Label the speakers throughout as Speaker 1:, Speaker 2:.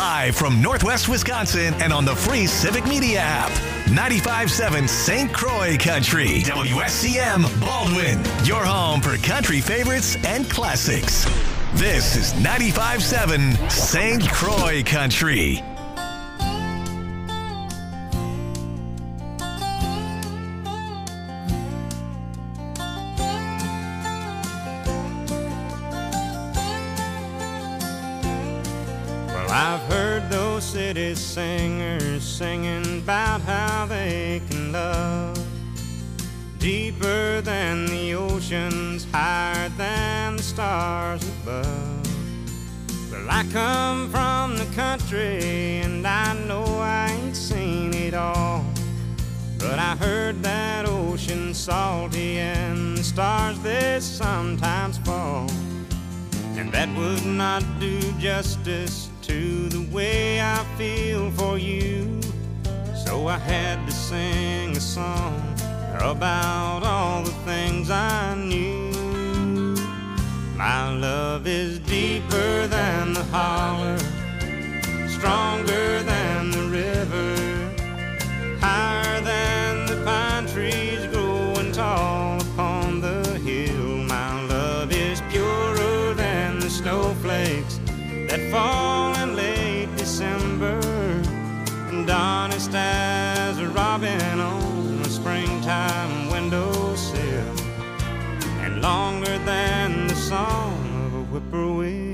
Speaker 1: Live from Northwest Wisconsin and on the free Civic Media app. 95.7 St. Croix Country. WSCM Baldwin. Your home for country favorites and classics. This is 95.7 St. Croix Country.
Speaker 2: I've heard those city singers singing about how they can love deeper than the oceans, higher than the stars above. Well, I come from the country and I know I ain't seen it all, but I heard that ocean salty and the stars they sometimes fall, and that would not do justice to the way I feel for you. So I had to sing a song about all the things I knew. My love is deeper than the holler, stronger than the river, higher than the pine trees growing tall upon the hill. My love is purer than the snowflakes that fall in late December, and honest as a robin on a springtime windowsill, and longer than the song of a whippoorwill.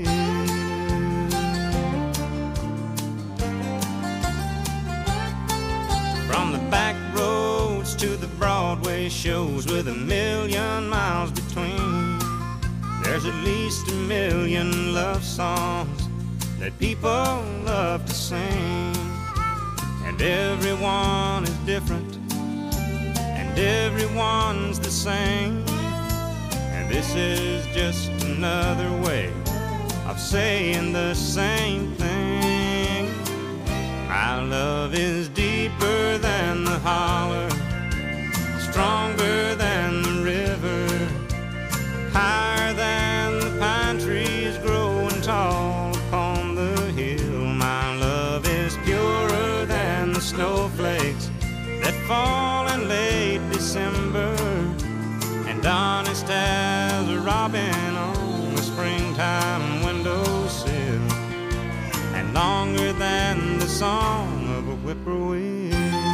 Speaker 2: From the back roads to the Broadway shows with 1,000,000 miles between, there's at least 1,000,000 love songs that people love to sing, and everyone is different, and everyone's the same, and this is just another way of saying the same thing. My love is deeper than the holler, stronger than the river, higher than the pine trees growing tall upon the hill. My love is purer than the snowflakes that fall in late December, and honest as a robin on a springtime windowsill, and longer than the song of a whippoorwill.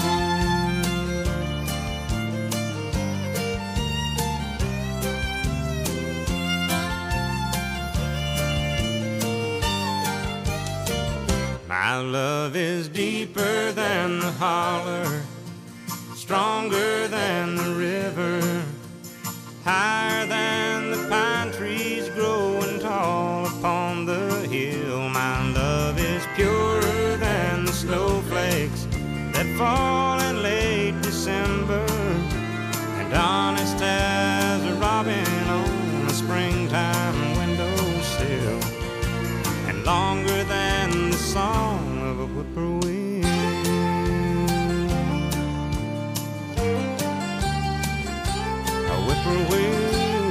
Speaker 2: My love is deeper than the holler, stronger than the river, higher than the pine trees growing tall upon the hill. My love is purer than the snowflakes that fall in late December, and honest as a robin on a springtime windowsill, and longer than the song of a whippoorwill. A whippoorwill.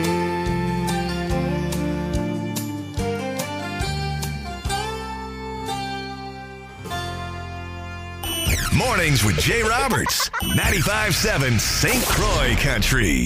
Speaker 1: Mornings with Jay Roberts. 95.7 St. Croix Country.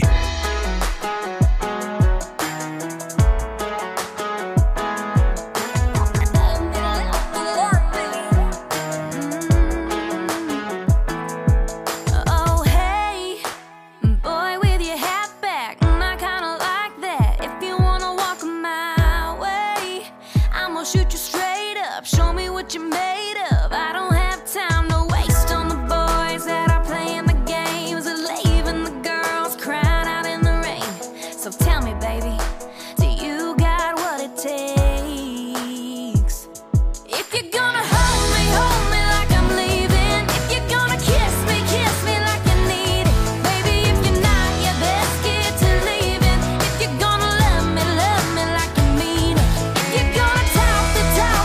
Speaker 3: Talk the talk.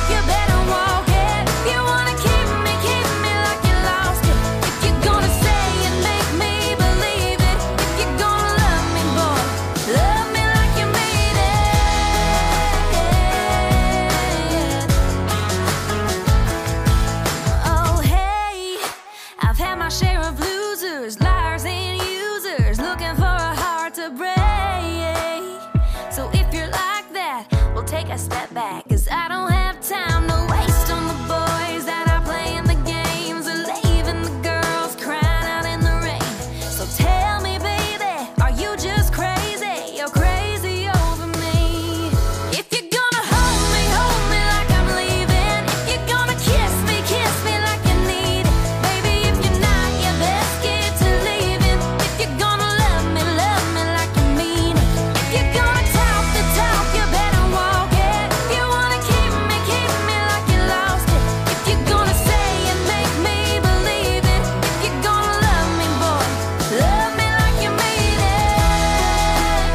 Speaker 3: I step back, 'cause I don't have time to waste on the boys that are playing the games or leaving the girls crying out in the rain. So tell me, baby, are you just crazy? You're crazy over me. If you're gonna hold me like I'm leaving. If you're gonna kiss me like you need it. Baby, if you're not, you best get to leaving. If you're gonna love me like you mean it. If you're gonna talk the talk, you better walk it. If you wanna keep me like you lost it. If you're gonna say and make me believe it. If you're gonna love me, boy, love me like you mean it.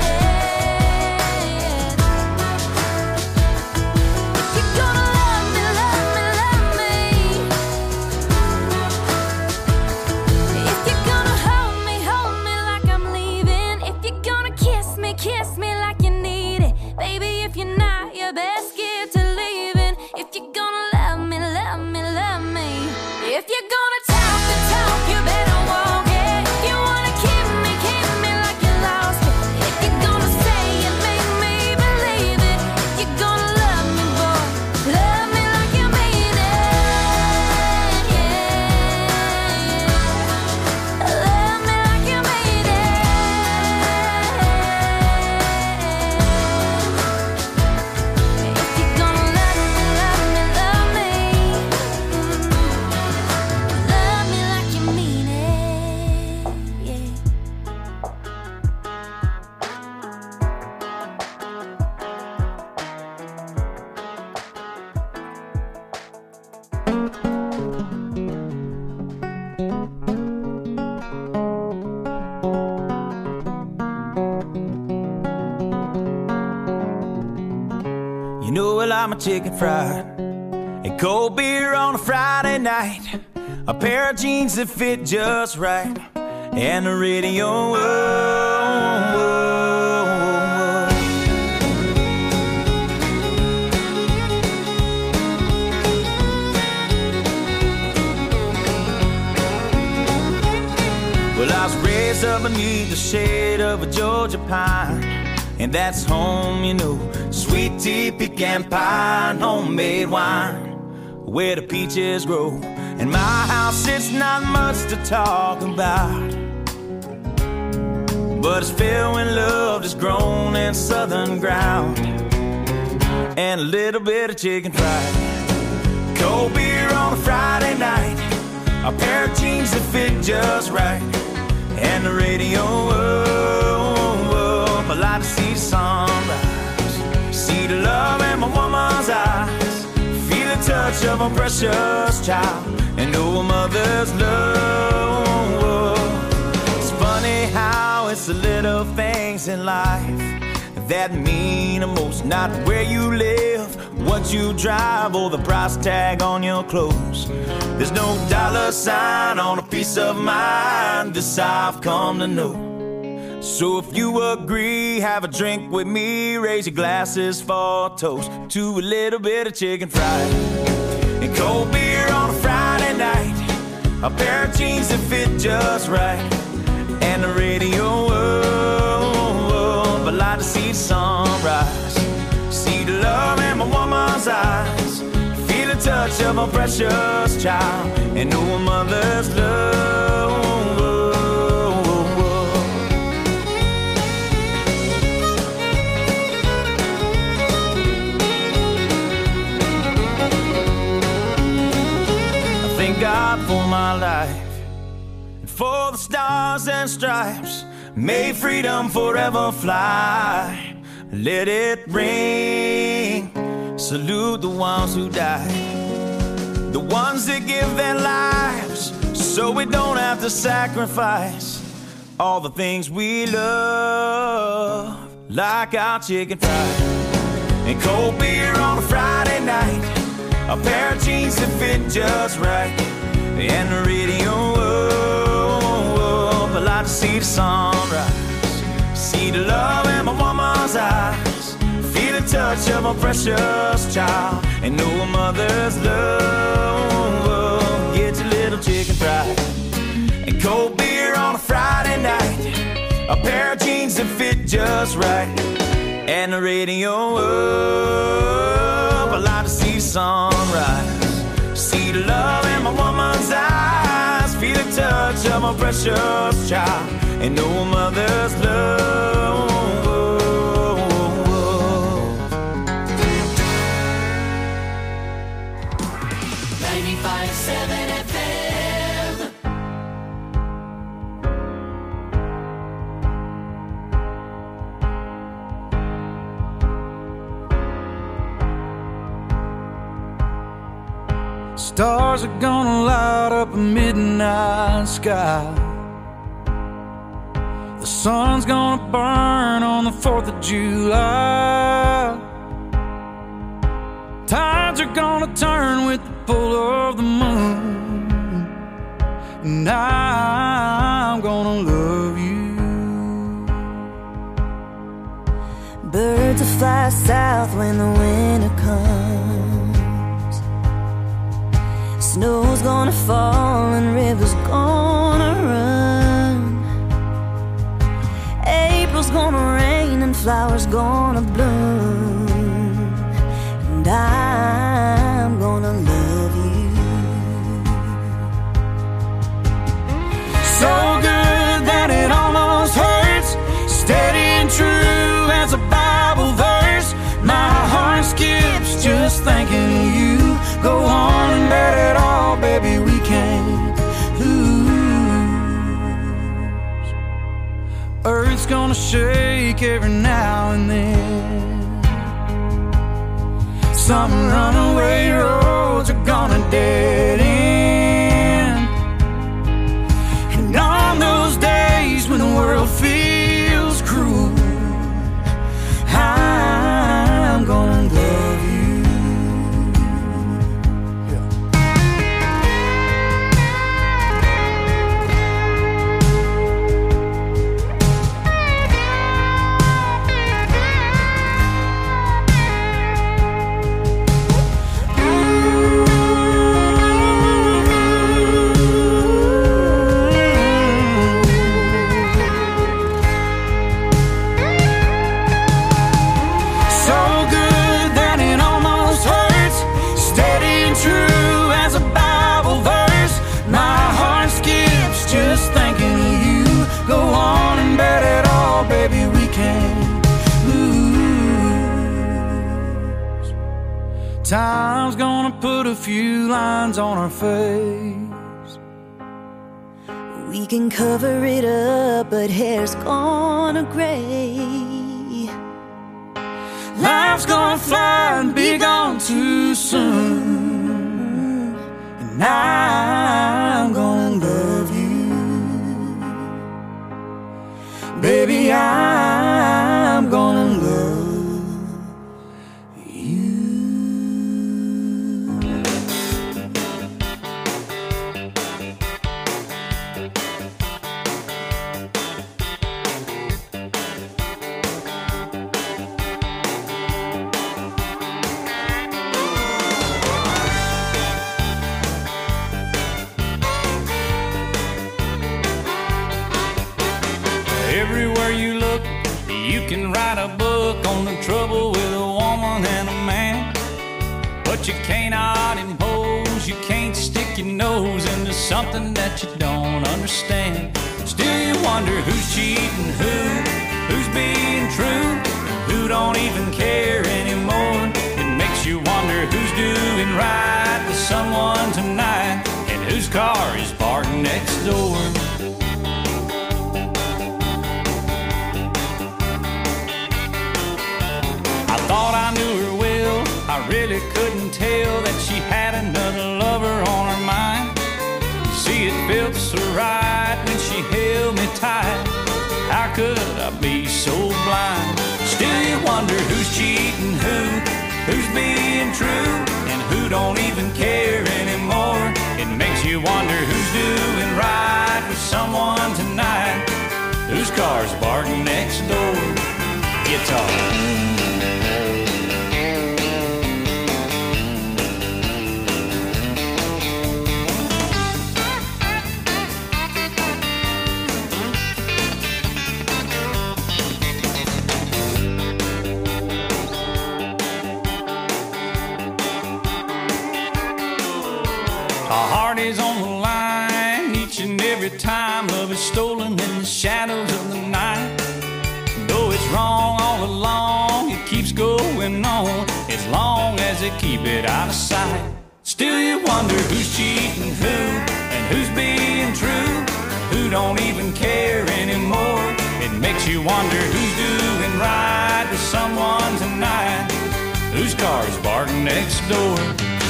Speaker 3: If you're gonna love me, love me. If you're gonna hold me like I'm leaving. If you're gonna kiss me like you need it. Baby, if you're not, you best get to leaving. If you're gonna love me, love me. If you're gonna talk the talk, you better walk it. If you wanna keep me like you lost it. If you're gonna say and make me believe it. If you're gonna love me, boy, love me like you mean it. Yeah. Love me like you mean it. If you're gonna love me. Love me like you mean it. Yeah.
Speaker 4: You know I like my chicken fried and cold beer on a Friday night, a pair of jeans that fit just right, and the radio. Well, I was raised up beneath the shade of a Georgia pine, and that's home, you know. Sweet tea, pecan pie, and homemade wine, where the peaches grow. In my house, it's not much to talk about, but it's filled with love that's grown in southern ground, and a little bit of chicken fried. Cold beer on a Friday night, a pair of jeans that fit just right, and the radio up. I like to see the sunrise, see the love in my woman's eyes, feel the touch of a precious child, and know a mother's love. It's funny how it's the little things in life that mean the most. Not where you live, what you drive, or the price tag on your clothes. There's no dollar sign on a piece of mind, this I've come to know. So if you agree, have a drink with me, raise your glasses for a toast to a little bit of chicken fried and cold beer on a Friday night, a pair of jeans that fit just right, and the radio up. I like to see the sunrise, see the love in my woman's eyes, feel the touch of a precious child, and know a mother's love. God for my life, and for the stars and stripes, may freedom forever fly. Let it ring, salute the ones who died, the ones that give their lives so we don't have to sacrifice all the things we love, like our chicken fried and cold beer on a Friday night, a pair of jeans that fit just right, and the radio up. I like to see the sunrise, see the love in my woman's eyes, feel the touch of a precious child, and know a mother's love. Get your little chicken fried and cold beer on a Friday night, a pair of jeans that fit just right, and the radio up. sunrise. See the love in my woman's eyes, feel the touch of my precious child, and know a mother's love.
Speaker 3: 95.7 FM.
Speaker 5: Stars are gonna light up a midnight sky. The sun's gonna burn on the 4th of July. Tides are gonna turn with the pull of the moon, and I'm gonna love you.
Speaker 6: Birds will fly south when the winter comes. Snow's gonna fall and rivers gonna run. April's gonna rain and flowers gonna bloom, and I'm gonna love you.
Speaker 5: So good that it almost hurts, steady and true as a Bible verse. My heart skips just thinking of you. Go on and bet it all, baby, we can't lose. Earth's gonna shake every now and then. Some runaway roads are gonna dead end. And on those days when the world feels cruel, I'm gonna love you. Time's gonna put a few lines on our face.
Speaker 6: We can cover it up, but hair's gonna gray.
Speaker 5: Life's gonna fly and be gone too soon, and I'm gonna love you. Baby, I'm gonna love you.
Speaker 4: Everywhere you look, you can write a book on the trouble with a woman and a man. But you cannot impose, you can't stick your nose into something that you don't understand. Still you wonder who's cheating who's being true, who don't even care anymore. It makes you wonder who's doing right with someone tonight, and whose car is parked next door. Thought I knew her well, I really couldn't tell that she had another lover on her mind. You see, it felt so right when she held me tight. How could I be so blind? Still you wonder who's cheating who's being true, and who don't even care anymore. It makes you wonder who's doing right with someone tonight, whose car's parked next door. Guitar.
Speaker 5: time love is stolen in the shadows of the night. Though it's wrong all along, it keeps going on as long as they keep it out of sight. Still you wonder who's cheating who and who's being true, who don't even care anymore. It makes you wonder who's doing right with someone tonight, whose car's parked next door.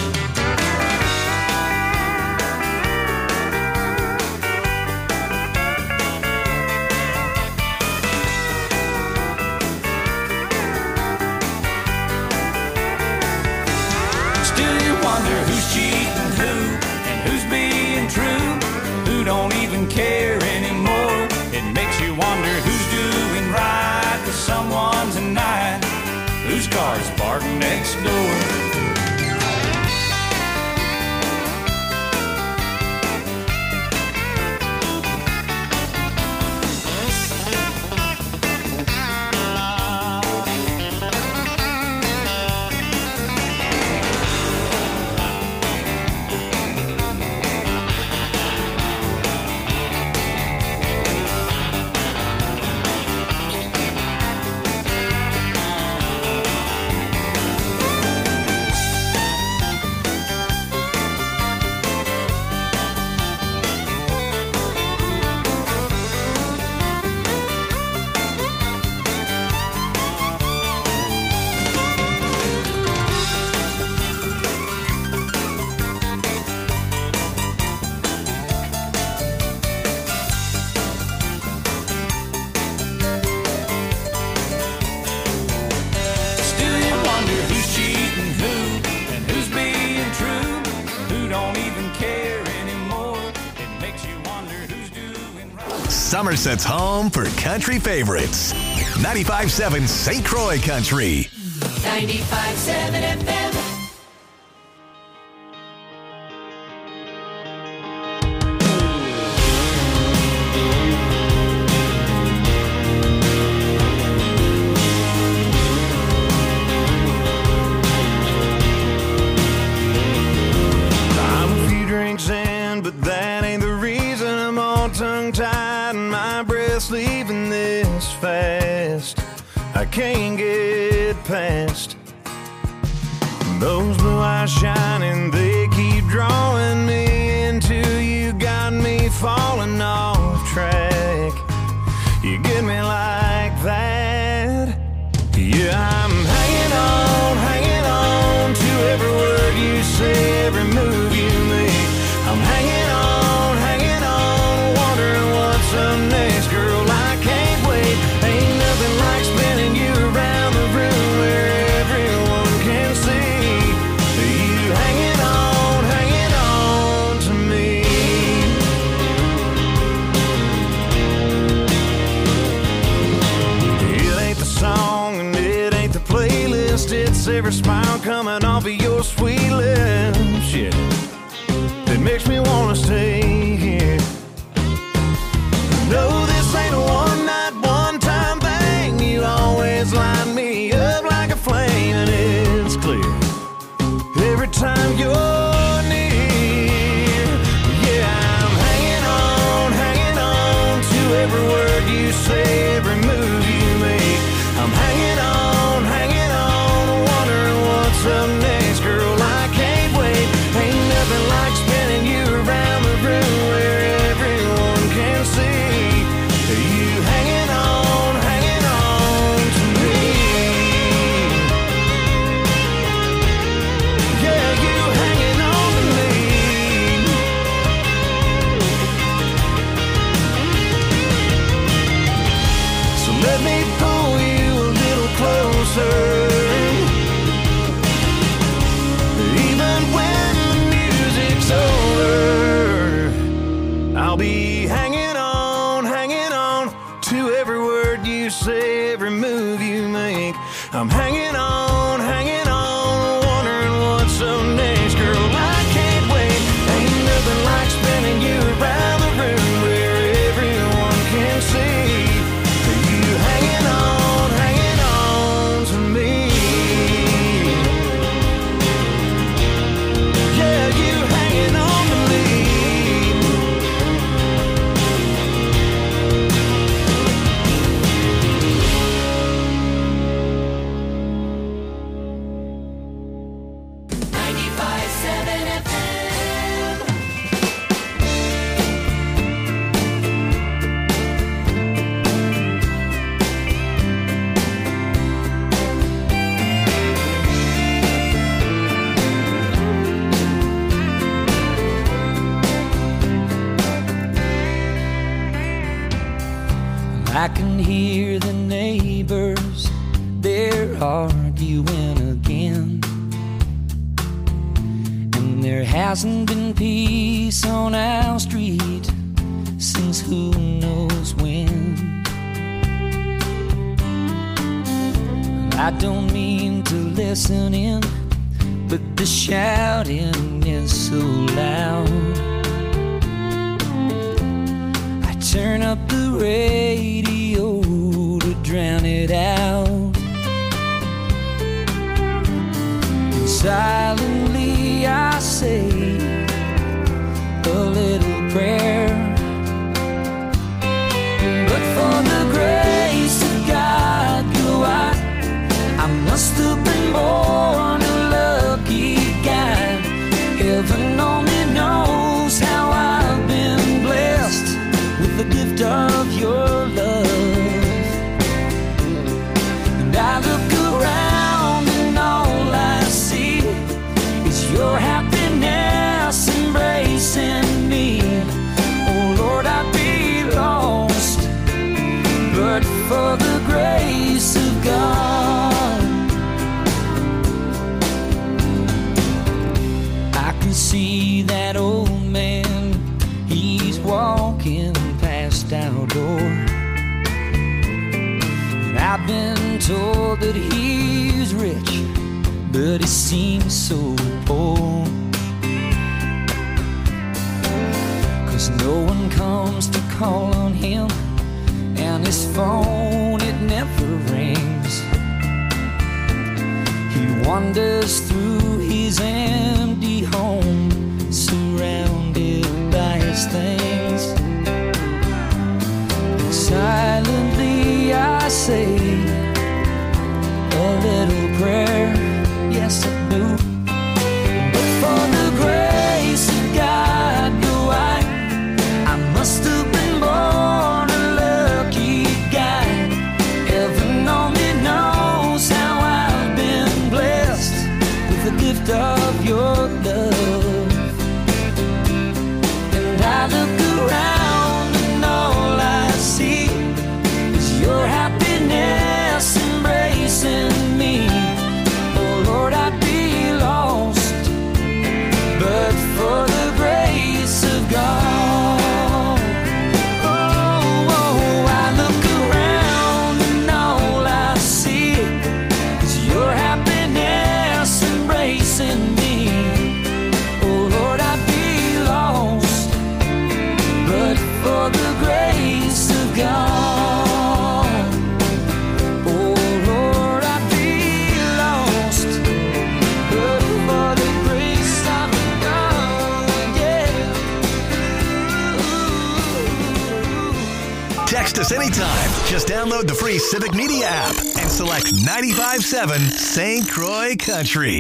Speaker 5: Wonder who's cheating who and who's being true, who don't even care anymore. It makes you wonder who's doing right with someone tonight, whose car's parked next door.
Speaker 1: Somerset's home for country favorites. 95.7 St. Croix Country.
Speaker 7: 95.7 FM.
Speaker 8: Leaving this fast, I can't get past those blue eyes shining. They keep drawing me into you, got me falling off track. You get me like that. Yeah, I'm hanging on to every word you say, every move you make. I'm hanging on, wondering what's up next. Girl, I can't wait. Ain't nothing like spinning you around the room where everyone can see you hanging on to me. It ain't the song and it ain't the playlist, it's every smile coming off of your sweet lips. Yeah, it makes me wanna stay here. No, this ain't a one-night, one-time thing. You always light me up like a flame, and it's clear every time you're near. Yeah, I'm hanging on to every word you say, every move you make. I'm hanging on, wondering what's up next. Girl, I can't wait. Ain't nothing like spinning you around the room where
Speaker 5: arguing again. And there hasn't been peace on our street since who knows when. I don't mean to listen in, but the shouting is so loud. I turn up the radio to drown it out. And silently I say a little prayer. But for the grace of God, I must have been born a lucky guy. Heaven only knows how I've been blessed with the gift of your love. And I look around and all I see is your happiness embracing me. Oh Lord, I'd be lost but for the grace of God. I can see that old man, he's walking past our door. And I've been told that he's rich, but he seems so poor. 'Cause no one comes to call on him, and his phone, it never rings. He wanders through his empty home, surrounded by his things. And silently I say a little prayer, yes I do. But for the grace of God, I must have been born a lucky guy. Heaven only knows how I've been blessed with the gift of your love. And I look around and all I see is your happiness embracing me. Oh Lord, I'd be lost but for the grace of God.
Speaker 1: Text us anytime. Just download the free Civic Media app and select 95.7 St. Croix Country.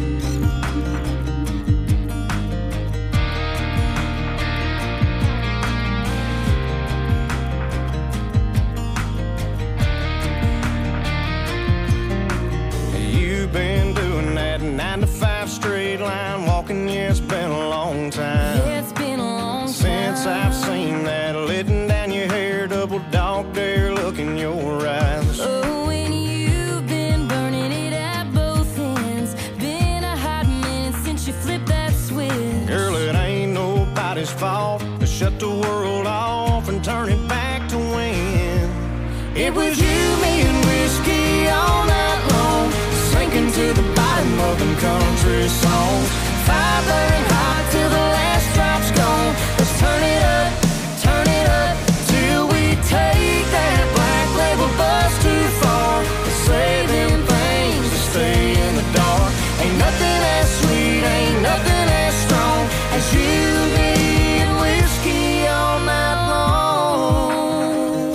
Speaker 8: You've been doing that 9 to 5 straight line walking, yeah, it's been a long time.
Speaker 3: Yeah, it's been a long time
Speaker 8: since I've seen that letting down your hair, double dog dare look in your eyes.
Speaker 3: Oh, and you've been burning it at both ends. Been a hot minute since you flipped that switch.
Speaker 8: Girl, it ain't nobody's fault to shut the world off and turn it back to when it was you, me, and whiskey all night long, sinking to the bottom of them country songs. Fire burning hot till the last drop's gone. Let's turn it up till we take that black label bus too far. To say them things to stay in the dark. Ain't nothing as sweet, ain't nothing as strong as you, me, and whiskey all night long.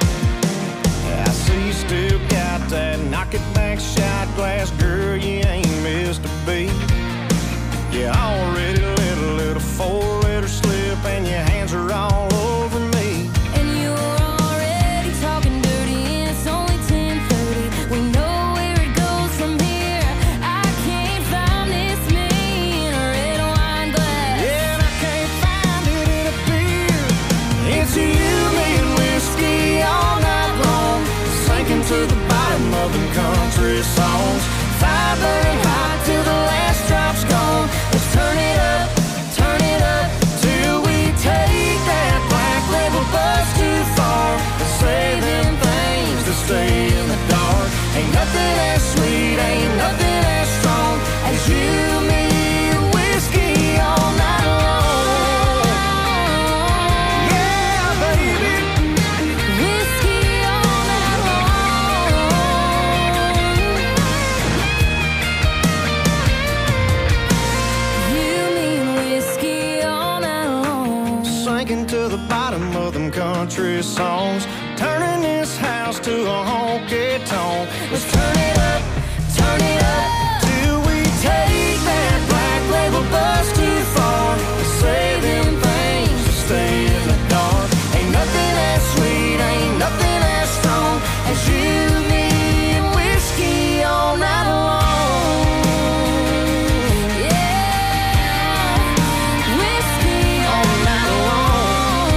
Speaker 8: I see you still got that knock it back shot glass, girl, you ain't
Speaker 5: of them country songs. Fire burning hot till the last drop's gone. Let's turn it up till we take that black label bus too far. Let's say them things to stay in the dark. Ain't nothing as sweet, ain't nothing as strong as you, me, and whiskey all night long. Yeah, baby.
Speaker 3: Whiskey all night long. You mean whiskey all night long.
Speaker 5: Sinking to the bottom of them country songs, turning this house to a honky tonk. Let's turn it up till we take that black label bus too far. Let's say them things to stay in the dark. Ain't nothing as sweet, ain't nothing as strong as you, me, and whiskey all night long.
Speaker 3: Yeah, whiskey
Speaker 5: All night long.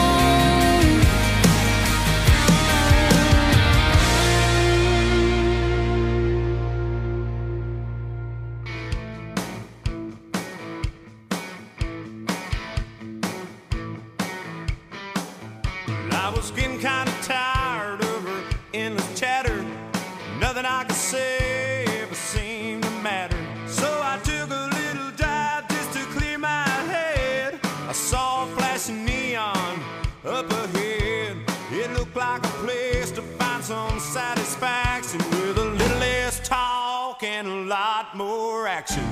Speaker 2: I was getting kind of tired of her endless chatter. Nothing I could say ever seemed to matter. So I took a little drive just to clear my head. I saw a flashing neon up ahead. It looked like a place to find some satisfaction with a little less talk and a lot more action.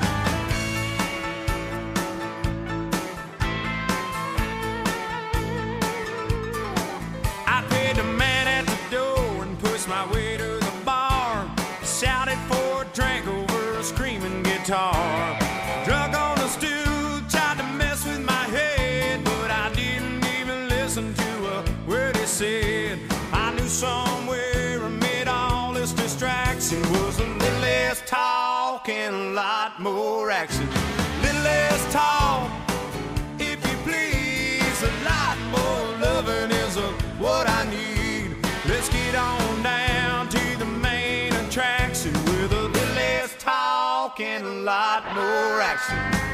Speaker 2: I paid the man at the door and pushed my way to the bar. Shouted for a drink over a screaming guitar. Drunk on a stool, tried to mess with my head, but I didn't even listen to a word he said. I knew somewhere amid all this distraction was a little less talk and a lot more action. Little less talk, if you please, a lot more loving is what I need. Let's get on down to the main attraction with a little less talk and a lot more action.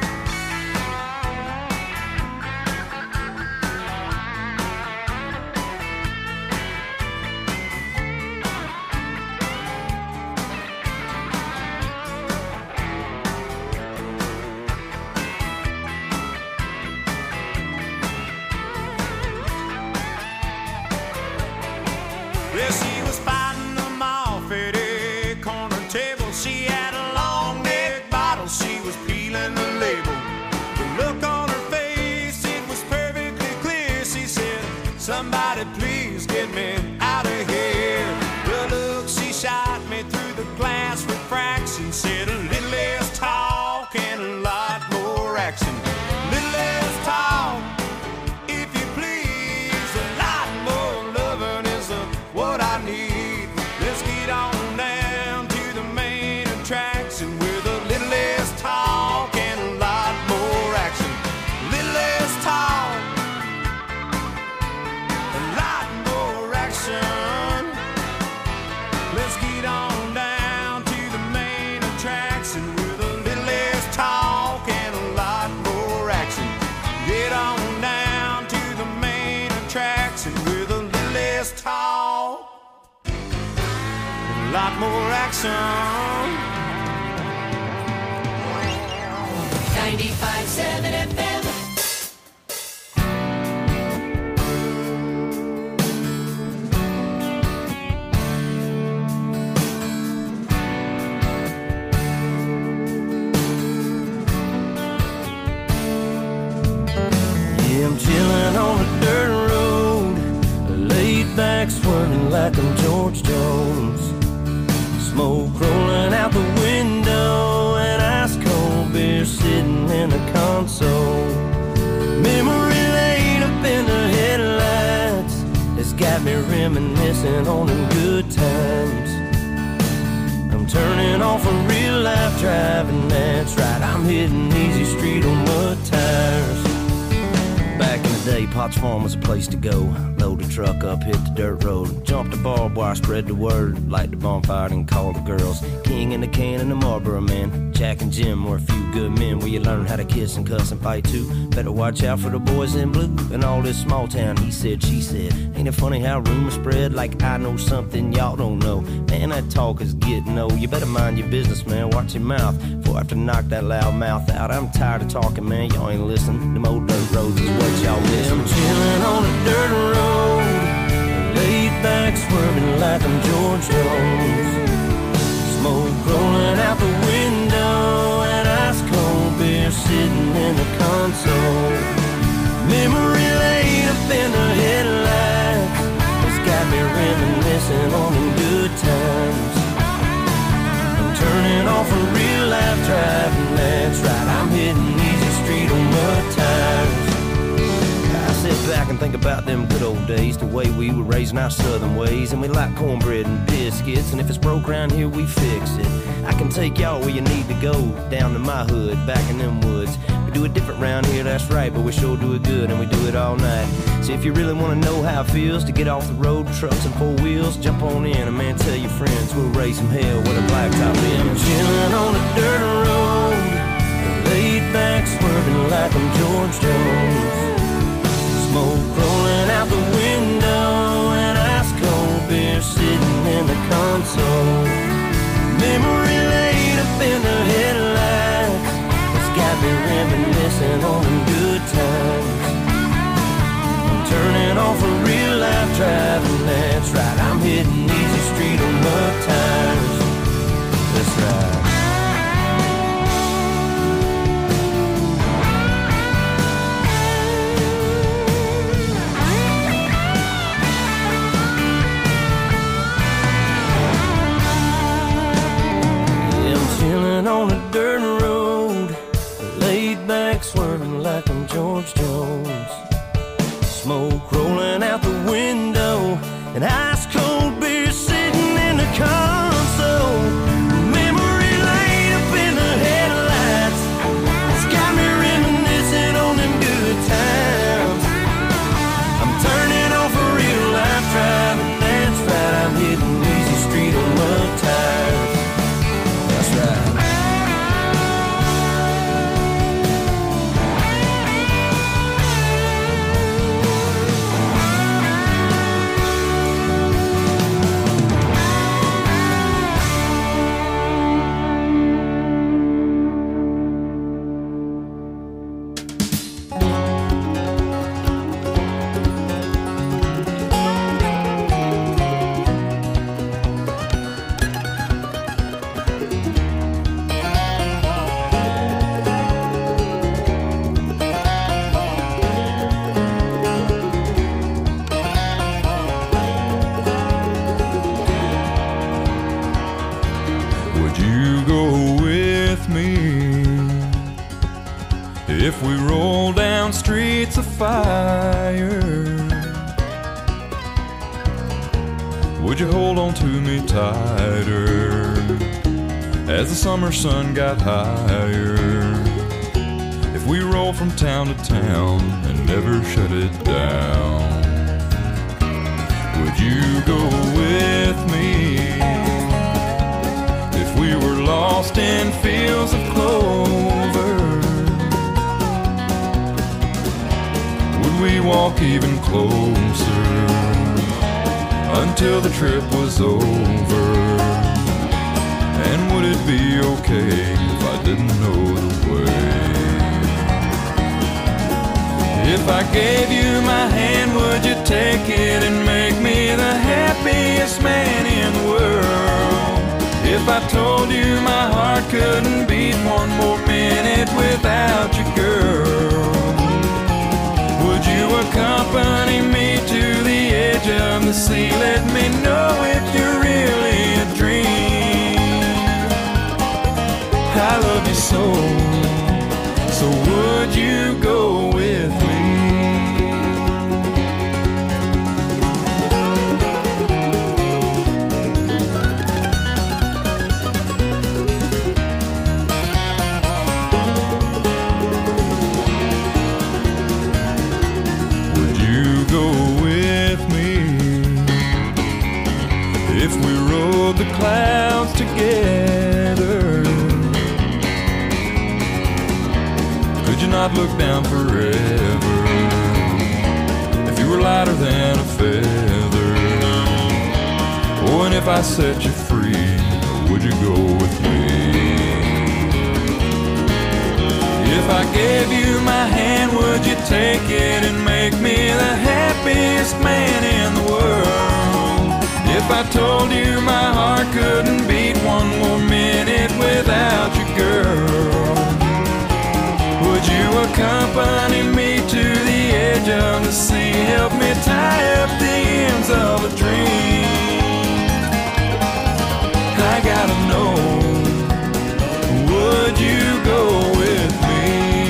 Speaker 2: Well, she was fighting them off at a corner table. She had a long neck bottle, she was peeling the label. The look on her face, it was perfectly clear. She said, somebody please get me out of here. The look she shot me through the glass refraction said a little less talk and a lot more action. Little less talk, if you please, a lot more loving is what I need. Let's get on down to the main attraction with a little less talk and a lot more action. Little less talk, a lot more action. Let's get on down to the main attraction with a little less talk and a lot more action. Get on down to the main attraction with a little less talk, a lot more action.
Speaker 7: 95.7 FM.
Speaker 5: Yeah, I'm chilling on a dirt road, laid back swerving like I'm George Jones. Smoke rolling out the window and ice cold beer sitting in the console. Memory lane up in the headlights, it's got me reminiscing on them good times. I'm turning off a real life driving, that's right, I'm hitting easy street on mud tires. Back in the
Speaker 9: day, Potts Farm was a place to go. Load the truck up, hit the dirt road. Jump the barbed wire, spread the word. Light the bonfire and call the girls. King and the can and the Marlboro man. Jack and Jim were a few good men where you learn how to kiss and cuss and fight too. Better watch out for the boys in blue and all this small town. He said, she said. Ain't it funny how rumors spread like I know something y'all don't know? Man, that talk is getting old. You better mind your business, man. Watch your mouth before I have to knock that loud mouth out. I'm tired of talking, man. Y'all ain't listening. Them old dirt roads is what y'all miss. I'm chilling on a dirt road, laid back swerving like I'm George Jones. Smoke rolling out the window and ice cold beer sitting in the console. Memory laid up in the headlights, it's got me reminiscing on them good times. I'm turning off a real life driving, that's right, I'm hitting easy street on mud tires. I sit back and think about them good old days, the way we were raising our southern ways. And we like cornbread and biscuits, and if it's broke around here, we fix it. I can take y'all where you need to go, down to my hood, back in them woods. We do it different round here, that's right, but we sure do it good, and we do it all night. So if you really want to know how it feels to get off the road, trucks and four wheels, jump on in, and man, tell your friends we'll raise some hell with a blacktop in. I'm chilling on a dirt road, laid back swerving like I'm George Jones. Smoke rolling out the window and ice cold beer sitting in the console. Memory laid up in the headlights, it's got me reminiscing on them good times. I'm turning off a real life driving, that's right, I'm hitting easy street on mud tires. That's right. On a dirt road, laid back swerving like I'm George Jones. Smoke rolling out the window and ice cold beer sitting in the console. Memory laid up in the headlights, it's got me reminiscing on them good times. I'm turning off a real life driving, that's right, I'm hitting easy street on mud tires. That's right.
Speaker 10: If we roll down streets of fire, would you hold on to me tighter as the summer sun got higher? If we roll from town to town and never shut it down, would you go with me? If we were lost in fields of clover, we walk even closer until the trip was over? And would it be okay if I didn't know the way? If I gave you my hand, would you take it and make me the happiest man in the world? If I told you my heart couldn't beat one more minute without you, girl, would you accompany me to the edge of the sea? Let me know if you're really a dream. I love you so, so would you go with me? clouds together. Could you not look down forever? If you were lighter than a feather. Oh, and if I set you free, would you go with me? If I gave you my hand, would you take it and make me the happiest man in the world? If I told you my heart couldn't beat one more minute without you, girl, would you accompany me to the edge of the sea? Help me tie up the ends of a dream. I gotta know, would you go with me?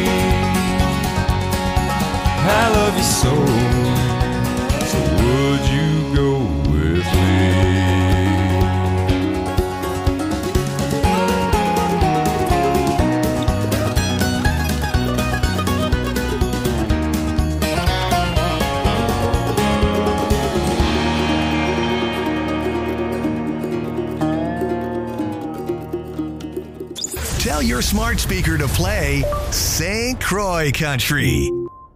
Speaker 10: I love you so, so would you go with me?
Speaker 1: Tell your smart speaker to play St. Croix Country.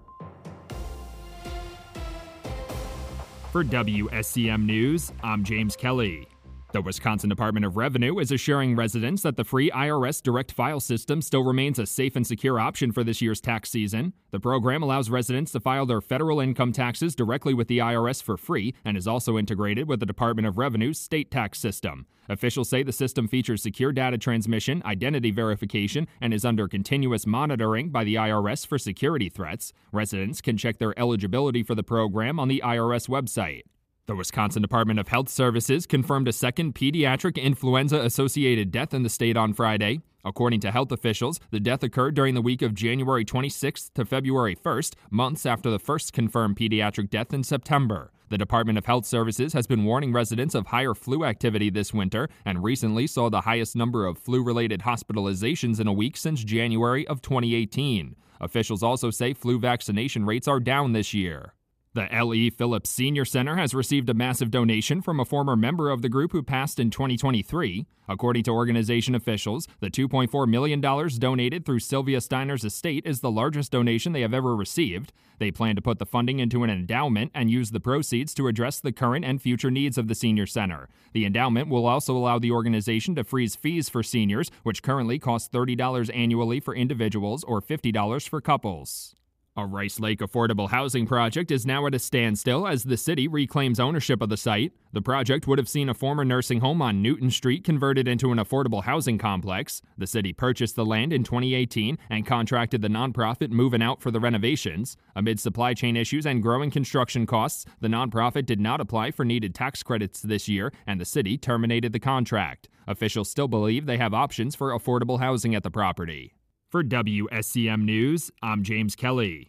Speaker 11: For WSCM News, I'm James Kelly. The Wisconsin Department of Revenue is assuring residents that the free IRS direct file system still remains a safe and secure option for this year's tax season. The program allows residents to file their federal income taxes directly with the IRS for free and is also integrated with the Department of Revenue's state tax system. Officials say the system features secure data transmission, identity verification, and is under continuous monitoring by the IRS for security threats. Residents can check their eligibility for the program on the IRS website. The Wisconsin Department of Health Services confirmed a second pediatric influenza-associated death in the state on Friday. According to health officials, the death occurred during the week of January 26th to February 1st, months after the first confirmed pediatric death in September. The Department of Health Services has been warning residents of higher flu activity this winter and recently saw the highest number of flu-related hospitalizations in a week since January of 2018. Officials also say flu vaccination rates are down this year. The L.E. Phillips Senior Center has received a massive donation from a former member of the group who passed in 2023. According to organization officials, the $2.4 million donated through Sylvia Steiner's estate is the largest donation they have ever received. They plan to put the funding into an endowment and use the proceeds to address the current and future needs of the Senior Center. The endowment will also allow the organization to freeze fees for seniors, which currently cost $30 annually for individuals or $50 for couples. A Rice Lake affordable housing project is now at a standstill as the city reclaims ownership of the site. The project would have seen a former nursing home on Newton Street converted into an affordable housing complex. The city purchased the land in 2018 and contracted the nonprofit Moving Out for the renovations. Amid supply chain issues and growing construction costs, the nonprofit did not apply for needed tax credits this year, and the city terminated the contract. Officials still believe they have options for affordable housing at the property. For WSCM News, I'm James Kelly.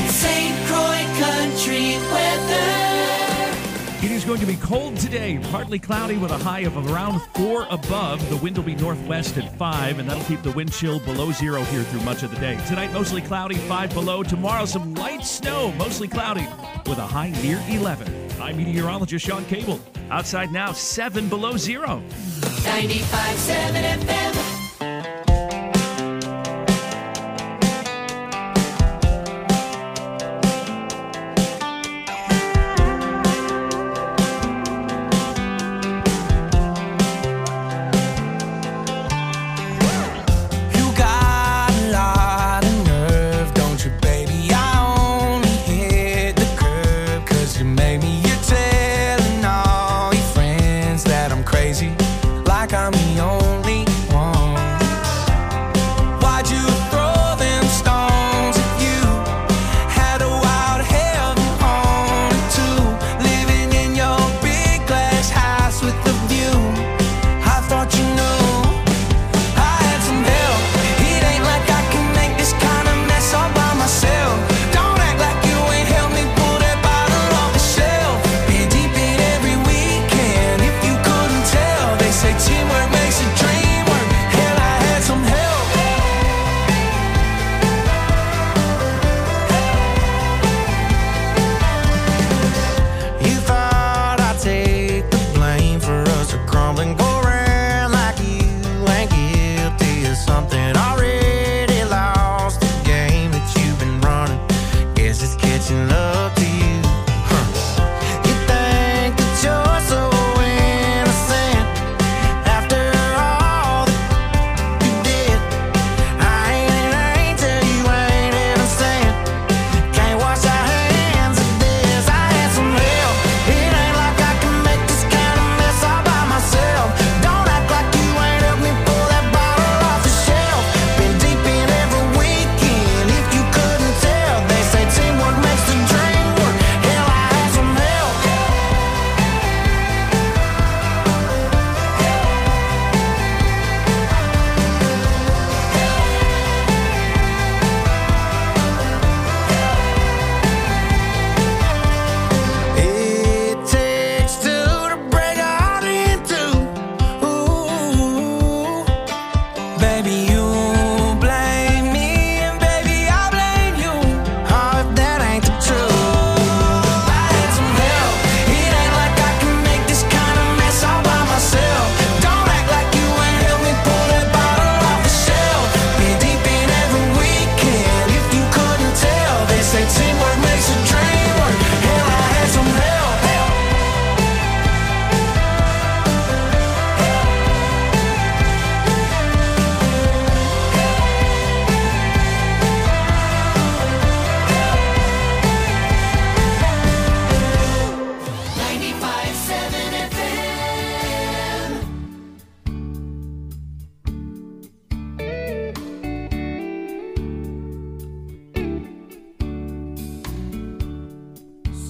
Speaker 7: St. Croix Country weather.
Speaker 12: It is going to be cold today, partly cloudy with a high of around 4 above. The wind will be northwest at 5, and that'll keep the wind chill below 0 here through much of the day. Tonight, mostly cloudy, 5 below. Tomorrow, some light snow, mostly cloudy, with a high near 11. I'm meteorologist Sean Cable. Outside now, 7 below 0.
Speaker 7: 95.7 FM.
Speaker 5: Like I'm the only one.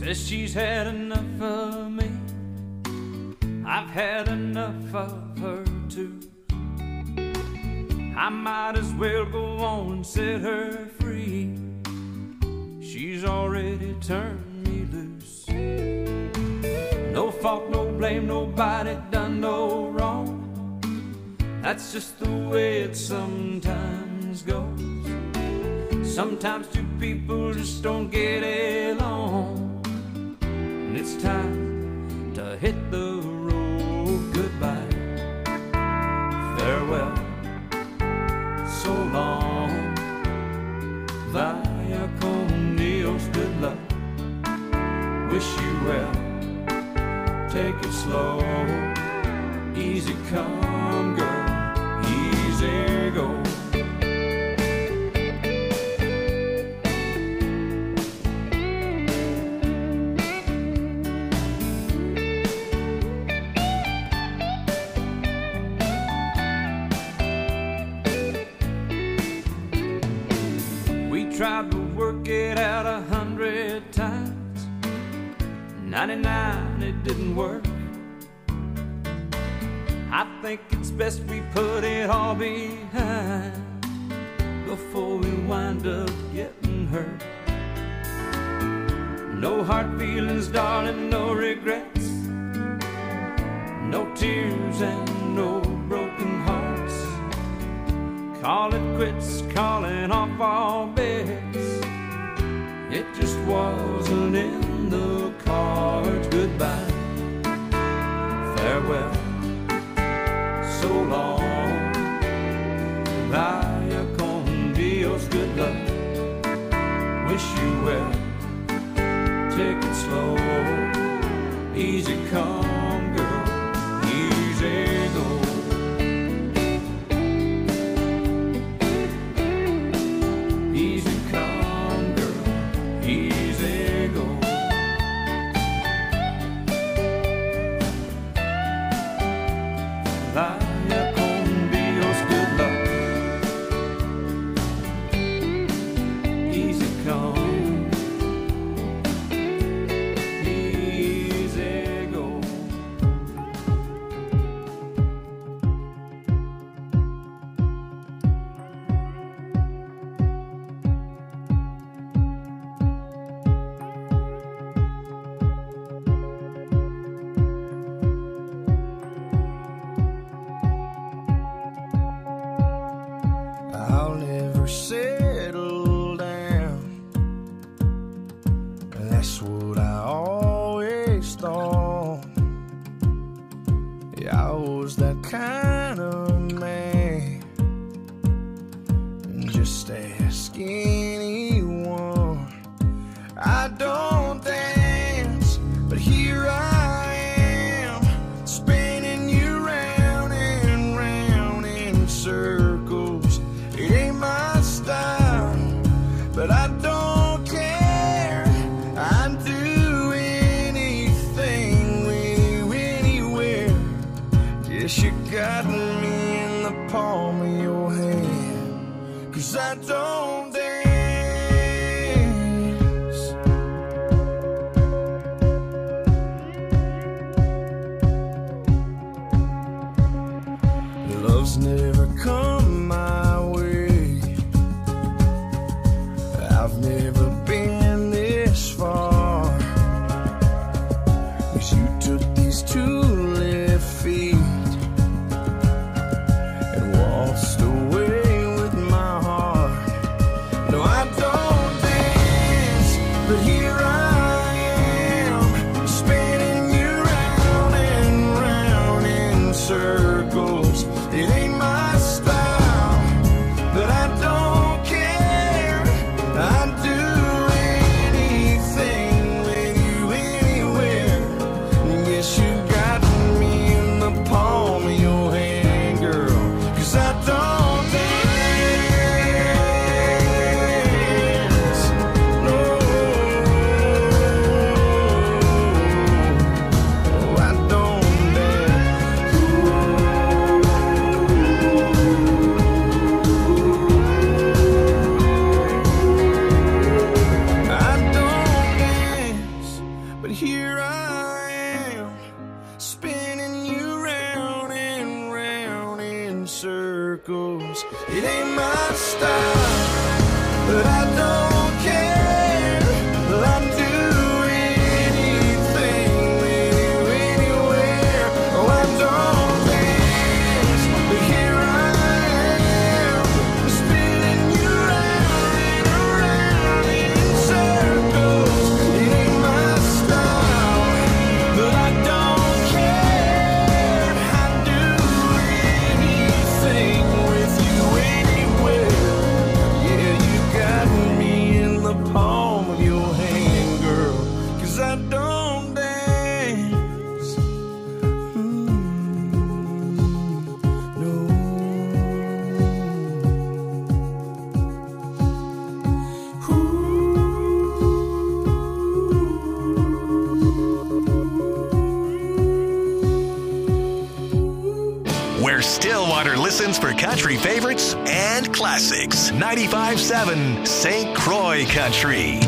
Speaker 10: says she's had enough of me. I've had enough of her too. I might as well go on and set her free. She's already turned me loose. No fault, no blame, nobody done no wrong. That's just the way it sometimes goes. Sometimes two people just don't get along, and it's time to hit the road. Goodbye, farewell, so long, vaya con Dios, good luck, wish you well, take it slow, easy come girl, easy go. Tried to work it out 100 times, 99 it didn't work. I think it's best we put it all behind before we wind up getting hurt. No hard feelings, darling, no regrets, no tears and no broken hearts. Call it quits, calling off all bets. It just wasn't in the cards. Goodbye, farewell, so long, vaya con Dios, good luck, wish you well, take it slow, easy come girl, easy go.
Speaker 5: I do
Speaker 8: circles. It ain't my style, but I don't care. I'll do anything with you anywhere. Oh, I don't dance, but here I am, spinning you round and around in circles. It ain't my style, but I don't care. I'd do anything with you anywhere. Yeah, you got me in the palm of your hand, girl, 'cause I don't dance. No.
Speaker 1: Where Stillwater listens for country favorites and classics. 95.7 St. Croix Country.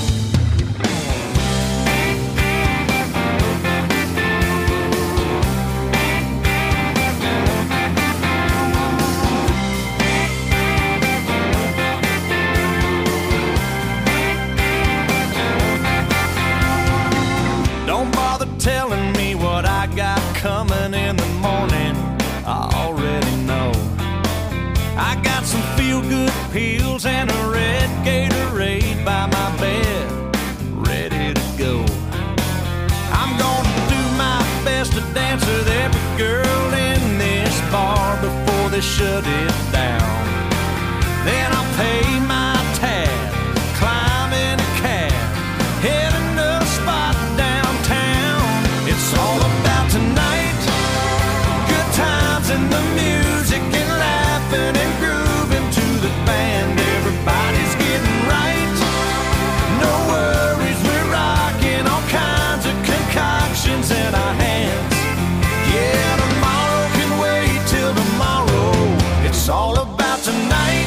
Speaker 8: Don't bother telling me what I got coming in the morning. I already know. I got some feel-good pills and a red Gatorade by my bed, ready to go. I'm gonna do my best to dance with every girl in this bar before they shut it down. Then I'll pay my tab, climb in a cab, heading to a spot downtown. It's all about tonight, good times and the music and laughing and grooving to the band. Everybody's getting right, no worries, we're rocking all kinds of concoctions in our hands. Yeah, tomorrow can wait till tomorrow. It's all about tonight.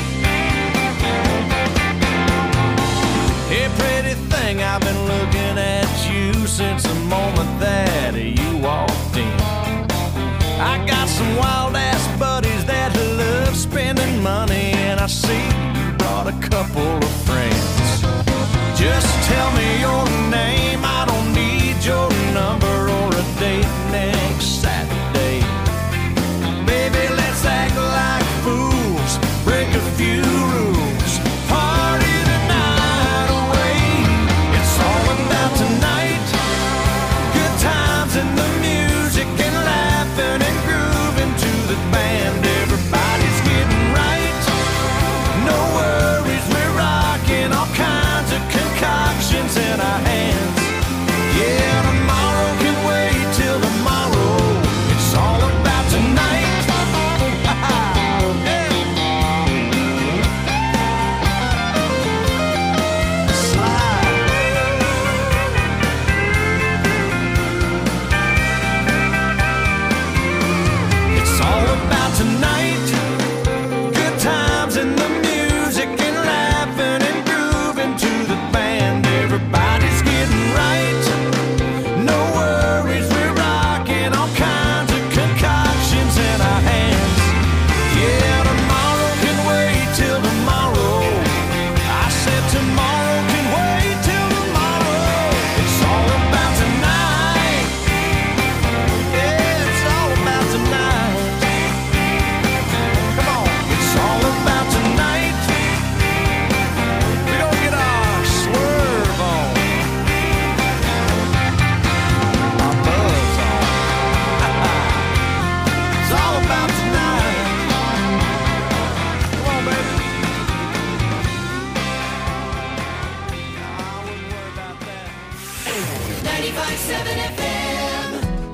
Speaker 8: Hey, pretty thing, I've been looking at you since the moment that you walked in. I got some wild ass buddies that love spending money, and I see you brought a couple of friends. Just tell me your name, I don't need your number or a date next Saturday. Baby, let's act like fools, break a few rules, party the night away. It's all about tonight, good times and the music and laughing and grooving to the band. Everybody's getting right, no worries, we're rocking all kinds of concoctions in our hands. Yeah, tomorrow can wait till tomorrow. It's all about tonight. It's all about tonight, good times and the music and laughing and grooving to the band. Everybody's getting right, no worries, we're rocking all kinds of concoctions in our hands. Yeah, tomorrow can wait till tomorrow. I said tomorrow can wait till tomorrow. It's all about tonight. Yeah, it's all about tonight. Come on, it's all about tonight. We gonna get our swerve on, our buzz on. It's all about tonight. Come on, baby. I wouldn't worry about that.
Speaker 7: 95.7 FM.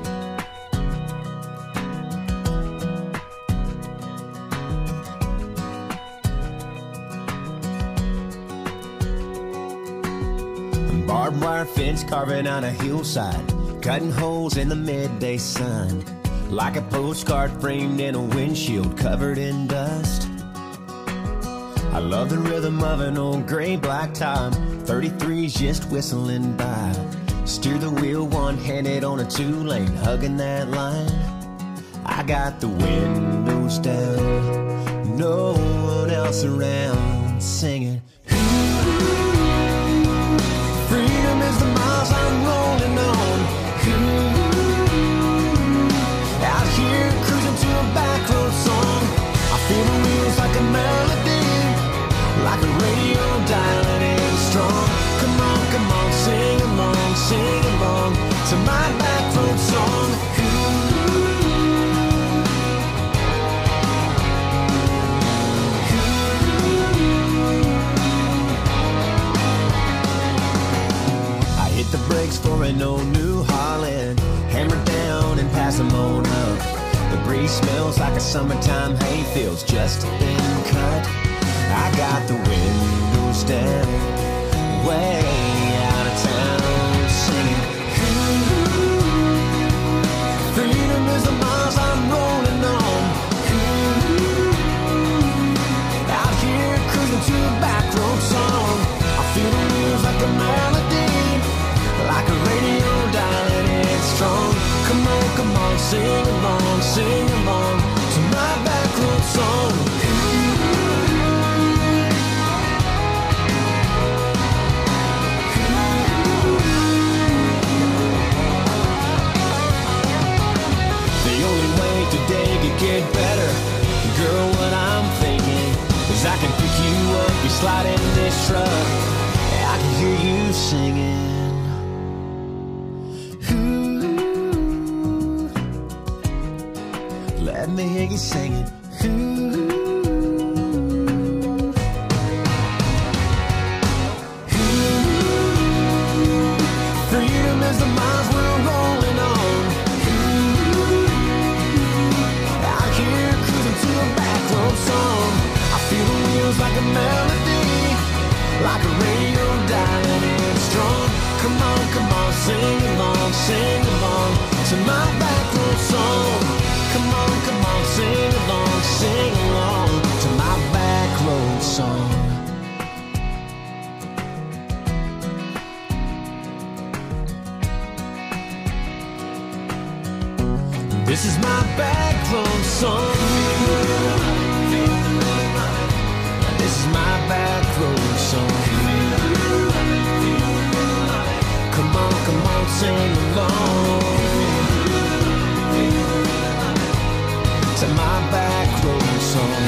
Speaker 9: Barbed wire fence carving on a hillside, cutting holes in the midday sun, like a postcard framed in a windshield covered in dust. I love the rhythm of an old gray black top, 33's just whistling by. Steer the wheel one-handed on a two-lane, hugging that line. I got the windows windows down, no one else around, singing. Freedom is the miles I'm rolling on. Out here cruising to a back road song. I feel the wheels like a melody, like a radio dialing in strong. Come on, sing along to my back road song. I hit the brakes for an old New Holland, hammer down and pass them on up. The breeze smells like a summertime hayfield's just been cut. I got the windows down, way out of town, singing. Freedom is the miles I'm rolling on. Out here cruising to a back road song. I feel the wheels like a melody, like a radio dialing in strong. Come on, sing along to my back road song. Today could get better. Girl, what I'm thinking is I can pick you up, you slide in this truck, and I can hear you singing. Ooh, let me hear you singing. Ooh. Freedom is the miles we're rolling on. Song. I feel the wheels like a melody, like a radio dialing in strong. Come on, sing along to my back road song. Come on, sing along to my back road song. This is my back road song. This is my back road song. Come on, sing along to my back road song.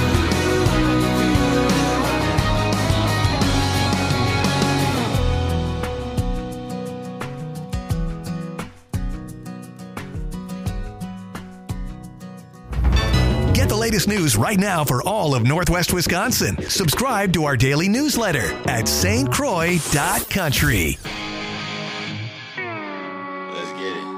Speaker 1: Get the latest news right now for all of Northwest Wisconsin. Subscribe to our daily newsletter at stcroix.country.
Speaker 4: Let's get it.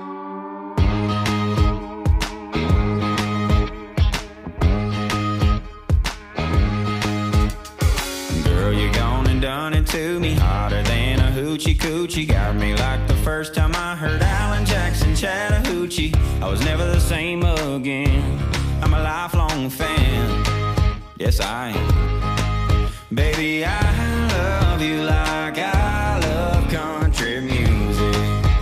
Speaker 4: Girl, you gone and done it to me, hotter than a hoochie coochie. Got me like the first time I heard Alan Jackson Chattahoochee. I was never the same again. I'm a lifelong fan, yes I am. Baby, I love you like I love country music.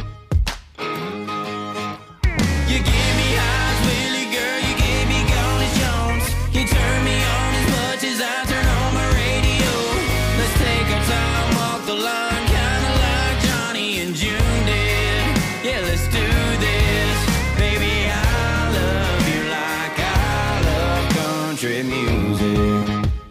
Speaker 4: You give me highs, Willie, girl, you give me Gladys Jones. You turn me on as much as I turn on my radio. Let's take our time, walk the line, kinda like Johnny and June did. Yeah, let's do this, baby, I love you like I love country music.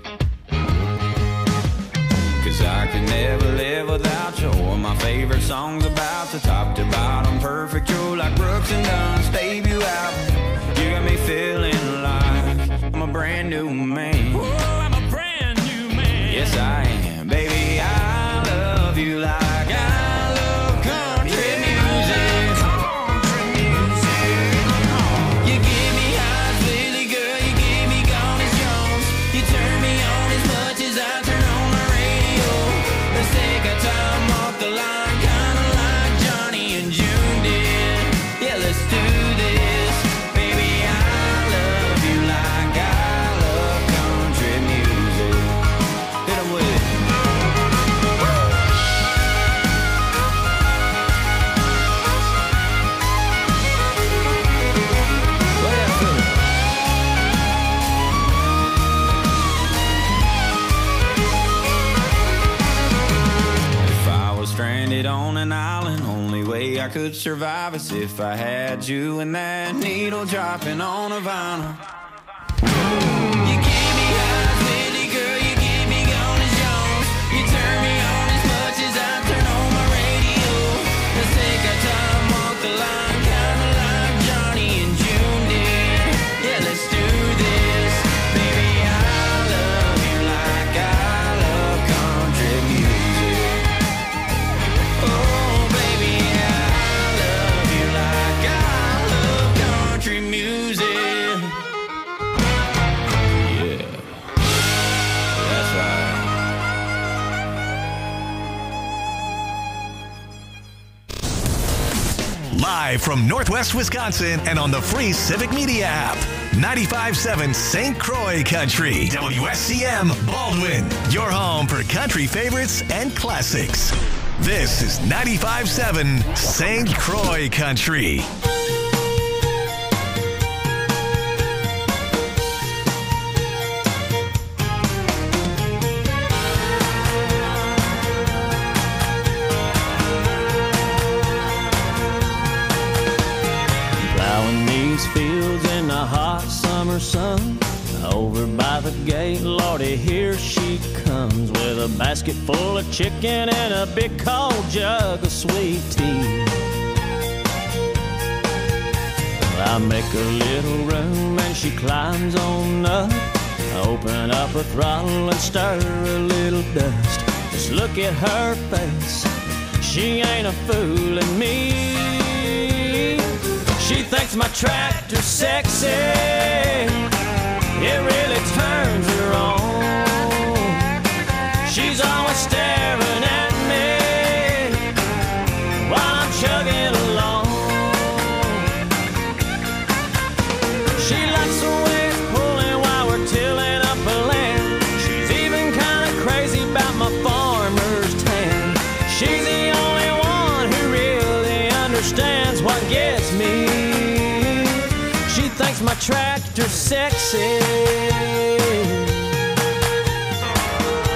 Speaker 4: Cause I can never live without you. All my favorite songs about the top to bottom, perfect. You're like Brooks and Dunn's debut album. You got me feeling like I'm a brand new man. Ooh, I'm a brand new man. Yes, I am. Baby, I love you like I love country music. Country music. You give me highs, Lily girl, you give me Gladys Jones. You turn me on as much as I turn on my radio. Let's take our time off the line, kinda like could survive as if I had you and that needle dropping on a vinyl. You gave me highs, Lily girl, you gave me gone as Jones. You turn me on as much as I turn on my radio. Let's take our time, walk the line, kinda like Johnny and June did. Yeah, let's do this. Baby, I love you like I love country music. Oh, baby, I love you like I love country music. Yeah, that's right.
Speaker 1: Live from Northwest Wisconsin and on the free Civic Media app. 95.7 St. Croix Country. WSCM Baldwin. Your home for country favorites and classics. This is 95.7 St. Croix Country.
Speaker 9: Plowing these fields in the hot summer sun. Over by the gate, Lordy, here she comes with a basket full of chicken and a big cold jug of sweet tea. I make a little room and she climbs on up. I open up her throttle and stir a little dust. Just look at her face, she ain't a fooling me. She thinks my tractor's sexy, it really turns her on. She's always staring at me while I'm chugging along. She likes the way it's pulling while we're tilling up a land. She's even kind of crazy about my farmer's tan. She's the only one who really understands what gets me. She thinks my tractor's sexy,